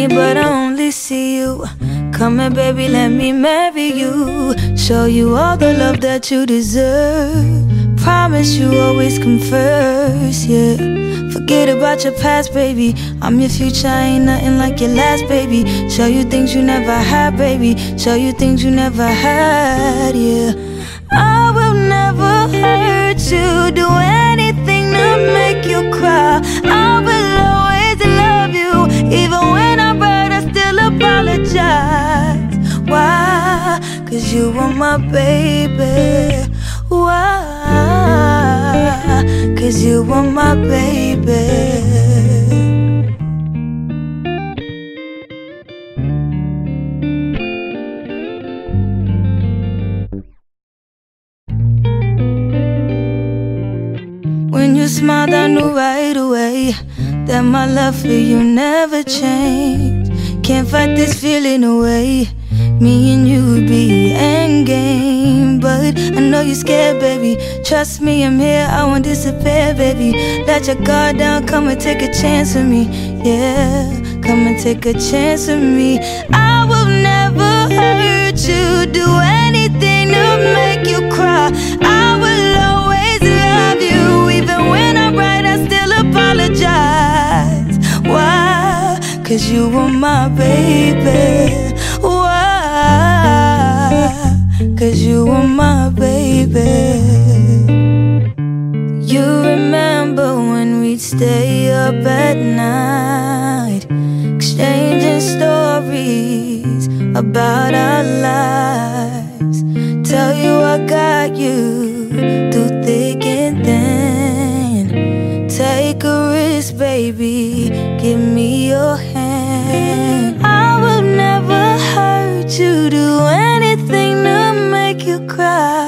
me, but I only see you. Come here, baby, let me marry you. Show you all the love that you deserve. Promise you always come first, yeah. Forget about your past, baby. I'm your future, ain't nothing like your last, baby. Show you things you never had, baby. Show you things you never had, yeah. I will never hurt you, do anything to make you cry. I will always love you, even when I'm right, I still apologize. Why? 'Cause you were my baby. Why? 'Cause you were my baby. When you smiled, I knew right away that my love for you never changed. Can't fight this feeling away. Me and you would be endgame, but I know you're scared, baby. Trust me, I'm here, I won't disappear, baby. Let your guard down, come and take a chance with me. Yeah, come and take a chance with me. I will never hurt you, do anything to make you cry. I will always love you, even when I'm right, I still apologize. Why? 'Cause you were my baby. Why? 'Cause you were my baby. You remember when we'd stay up at night, exchanging stories about our lives. Tell you I got you through thick and thin. Take a risk, baby, give me your hand. I will never hurt you, do anything to make you cry.